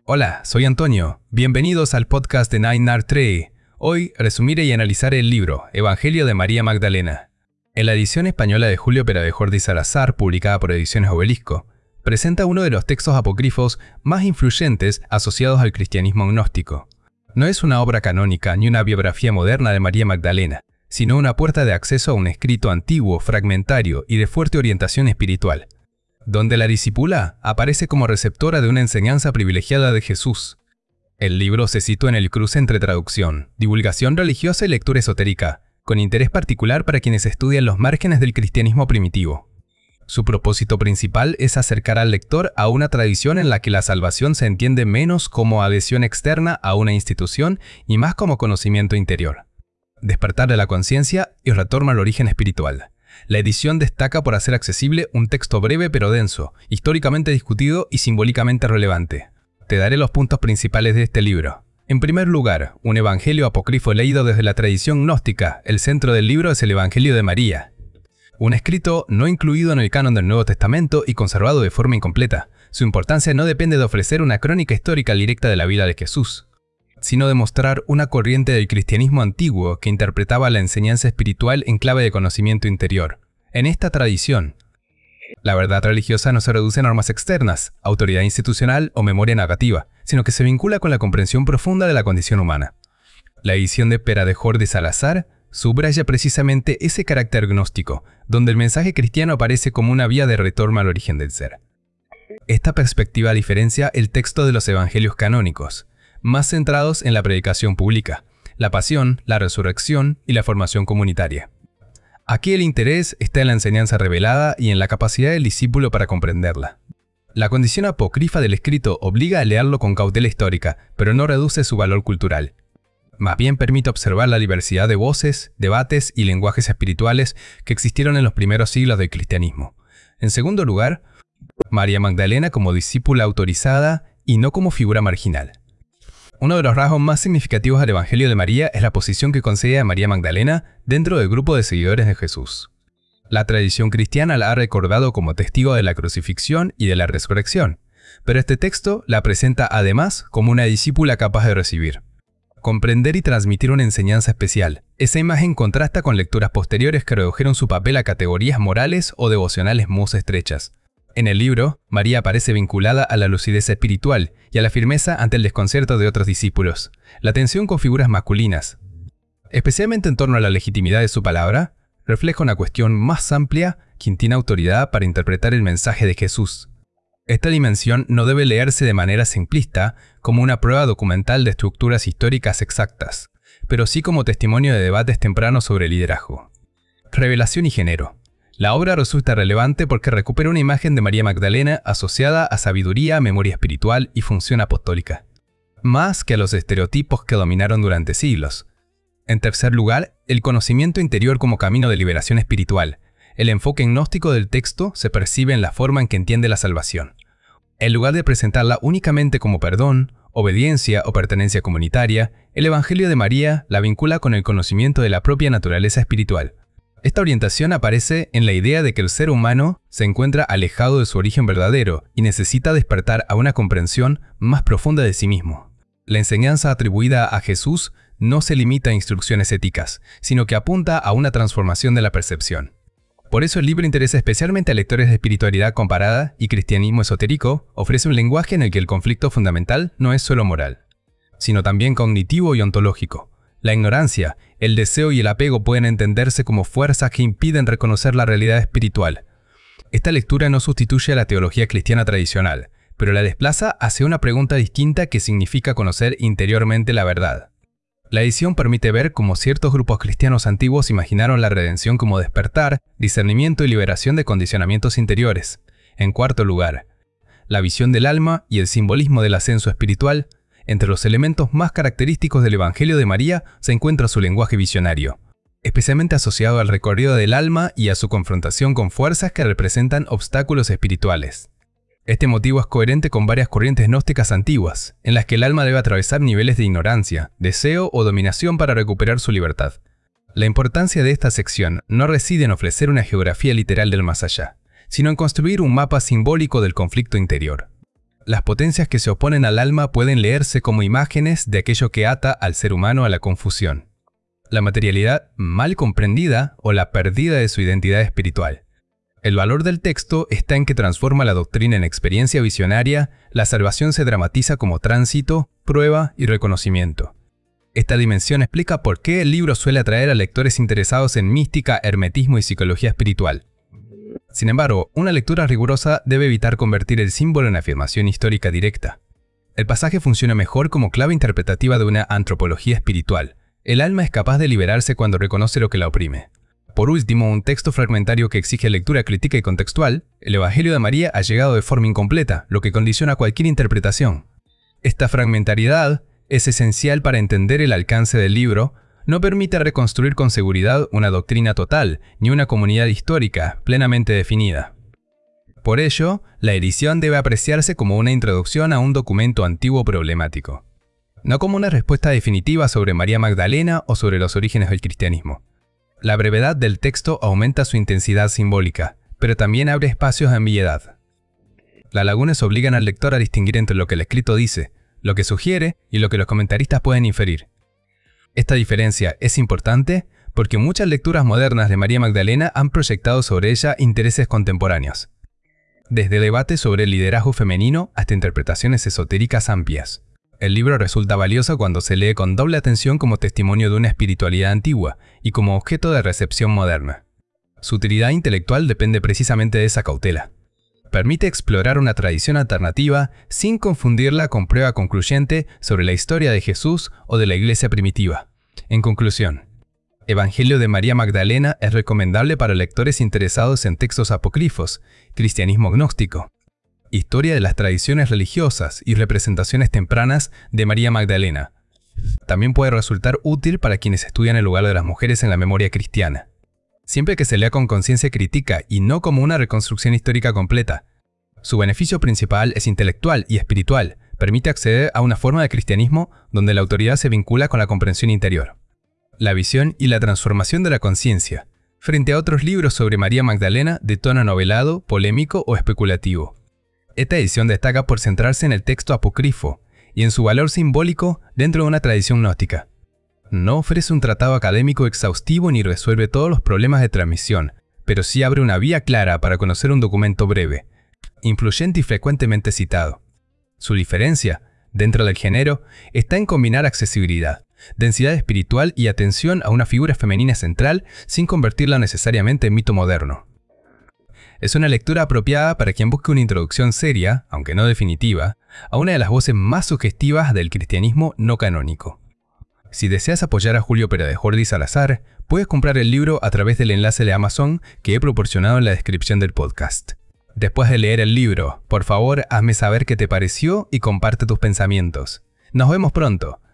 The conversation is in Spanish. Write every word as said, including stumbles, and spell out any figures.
Hola, soy Antonio. Bienvenidos al podcast de Nine Art Tree. Hoy resumiré y analizaré el libro Evangelio de María Magdalena. En la edición española de Julio Peradejorde y Salazar, publicada por Ediciones Obelisco, presenta uno de los textos apócrifos más influyentes asociados al cristianismo gnóstico. No es una obra canónica ni una biografía moderna de María Magdalena, sino una puerta de acceso a un escrito antiguo, fragmentario y de fuerte orientación espiritual, donde la discípula aparece como receptora de una enseñanza privilegiada de Jesús. El libro se sitúa en el cruce entre traducción, divulgación religiosa y lectura esotérica, con interés particular para quienes estudian los márgenes del cristianismo primitivo. Su propósito principal es acercar al lector a una tradición en la que la salvación se entiende menos como adhesión externa a una institución y más como conocimiento interior. Despertar de la conciencia y retorno al origen espiritual. La edición destaca por hacer accesible un texto breve pero denso, históricamente discutido y simbólicamente relevante. Te daré los puntos principales de este libro. En primer lugar, un evangelio apócrifo leído desde la tradición gnóstica. El centro del libro es el Evangelio de María. Un escrito no incluido en el canon del Nuevo Testamento y conservado de forma incompleta. Su importancia no depende de ofrecer una crónica histórica directa de la vida de Jesús, sino de mostrar una corriente del cristianismo antiguo que interpretaba la enseñanza espiritual en clave de conocimiento interior. En esta tradición, la verdad religiosa no se reduce a normas externas, autoridad institucional o memoria negativa, sino que se vincula con la comprensión profunda de la condición humana. La edición de Peradejorde y Salazar subraya precisamente ese carácter gnóstico, donde el mensaje cristiano aparece como una vía de retorno al origen del ser. Esta perspectiva diferencia el texto de los evangelios canónicos, más centrados en la predicación pública, la pasión, la resurrección y la formación comunitaria. Aquí el interés está en la enseñanza revelada y en la capacidad del discípulo para comprenderla. La condición apócrifa del escrito obliga a leerlo con cautela histórica, pero no reduce su valor cultural. Más bien permite observar la diversidad de voces, debates y lenguajes espirituales que existieron en los primeros siglos del cristianismo. En segundo lugar, María Magdalena como discípula autorizada y no como figura marginal. Uno de los rasgos más significativos del Evangelio de María es la posición que concede a María Magdalena dentro del grupo de seguidores de Jesús. La tradición cristiana la ha recordado como testigo de la crucifixión y de la resurrección, pero este texto la presenta además como una discípula capaz de recibir, comprender y transmitir una enseñanza especial. Esa imagen contrasta con lecturas posteriores que redujeron su papel a categorías morales o devocionales muy estrechas. En el libro, María aparece vinculada a la lucidez espiritual y a la firmeza ante el desconcierto de otros discípulos, la tensión con figuras masculinas. Especialmente en torno a la legitimidad de su palabra, refleja una cuestión más amplia quien tiene autoridad para interpretar el mensaje de Jesús. Esta dimensión no debe leerse de manera simplista como una prueba documental de estructuras históricas exactas, pero sí como testimonio de debates tempranos sobre liderazgo. Revelación y género. La obra resulta relevante porque recupera una imagen de María Magdalena asociada a sabiduría, memoria espiritual y función apostólica, más que a los estereotipos que dominaron durante siglos. En tercer lugar, el conocimiento interior como camino de liberación espiritual. El enfoque gnóstico del texto se percibe en la forma en que entiende la salvación. En lugar de presentarla únicamente como perdón, obediencia o pertenencia comunitaria, el Evangelio de María la vincula con el conocimiento de la propia naturaleza espiritual. Esta orientación aparece en la idea de que el ser humano se encuentra alejado de su origen verdadero y necesita despertar a una comprensión más profunda de sí mismo. La enseñanza atribuida a Jesús no se limita a instrucciones éticas, sino que apunta a una transformación de la percepción. Por eso el libro interesa especialmente a lectores de espiritualidad comparada y cristianismo esotérico. Ofrece un lenguaje en el que el conflicto fundamental no es solo moral, sino también cognitivo y ontológico. La ignorancia, el deseo y el apego pueden entenderse como fuerzas que impiden reconocer la realidad espiritual. Esta lectura no sustituye a la teología cristiana tradicional, pero la desplaza hacia una pregunta distinta que significa conocer interiormente la verdad. La edición permite ver cómo ciertos grupos cristianos antiguos imaginaron la redención como despertar, discernimiento y liberación de condicionamientos interiores. En cuarto lugar, la visión del alma y el simbolismo del ascenso espiritual. Entre los elementos más característicos del Evangelio de María se encuentra su lenguaje visionario, especialmente asociado al recorrido del alma y a su confrontación con fuerzas que representan obstáculos espirituales. Este motivo es coherente con varias corrientes gnósticas antiguas, en las que el alma debe atravesar niveles de ignorancia, deseo o dominación para recuperar su libertad. La importancia de esta sección no reside en ofrecer una geografía literal del más allá, sino en construir un mapa simbólico del conflicto interior. las potencias que se oponen al alma pueden leerse como imágenes de aquello que ata al ser humano a la confusión. La materialidad mal comprendida o la pérdida de su identidad espiritual. El valor del texto está en que transforma la doctrina en experiencia visionaria, la salvación se dramatiza como tránsito, prueba y reconocimiento. Esta dimensión explica por qué el libro suele atraer a lectores interesados en mística, hermetismo y psicología espiritual. Sin embargo, una lectura rigurosa debe evitar convertir el símbolo en afirmación histórica directa. El pasaje funciona mejor como clave interpretativa de una antropología espiritual. El alma es capaz de liberarse cuando reconoce lo que la oprime. Por último, un texto fragmentario que exige lectura crítica y contextual, el Evangelio de María ha llegado de forma incompleta, lo que condiciona cualquier interpretación. Esta fragmentariedad es esencial para entender el alcance del libro, no permite reconstruir con seguridad una doctrina total, ni una comunidad histórica plenamente definida. Por ello, la edición debe apreciarse como una introducción a un documento antiguo problemático, no como una respuesta definitiva sobre María Magdalena o sobre los orígenes del cristianismo. La brevedad del texto aumenta su intensidad simbólica, pero también abre espacios a ambigüedad. Las lagunas obligan al lector a distinguir entre lo que el escrito dice, lo que sugiere y lo que los comentaristas pueden inferir. Esta diferencia es importante porque muchas lecturas modernas de María Magdalena han proyectado sobre ella intereses contemporáneos, desde debates sobre el liderazgo femenino hasta interpretaciones esotéricas amplias. El libro resulta valioso cuando se lee con doble atención como testimonio de una espiritualidad antigua y como objeto de recepción moderna. Su utilidad intelectual depende precisamente de esa cautela. Permite explorar una tradición alternativa sin confundirla con prueba concluyente sobre la historia de Jesús o de la Iglesia primitiva. En conclusión, Evangelio de María Magdalena es recomendable para lectores interesados en textos apócrifos, cristianismo gnóstico, historia de las tradiciones religiosas y representaciones tempranas de María Magdalena. También puede resultar útil para quienes estudian el lugar de las mujeres en la memoria cristiana, siempre que se lea con conciencia crítica y no como una reconstrucción histórica completa. Su beneficio principal es intelectual y espiritual, permite acceder a una forma de cristianismo donde la autoridad se vincula con la comprensión interior. La visión y la transformación de la conciencia, frente a otros libros sobre María Magdalena de tono novelado, polémico o especulativo. Esta edición destaca por centrarse en el texto apócrifo y en su valor simbólico dentro de una tradición gnóstica. No ofrece un tratado académico exhaustivo ni resuelve todos los problemas de transmisión, pero sí abre una vía clara para conocer un documento breve, influyente y frecuentemente citado. Su diferencia, dentro del género, está en combinar accesibilidad, densidad espiritual y atención a una figura femenina central sin convertirla necesariamente en mito moderno. Es una lectura apropiada para quien busque una introducción seria, aunque no definitiva, a una de las voces más sugestivas del cristianismo no canónico. Si deseas apoyar a Julio Pera de Jordi Salazar, puedes comprar el libro a través del enlace de Amazon que he proporcionado en la descripción del podcast. Después de leer el libro, por favor hazme saber qué te pareció y comparte tus pensamientos. Nos vemos pronto.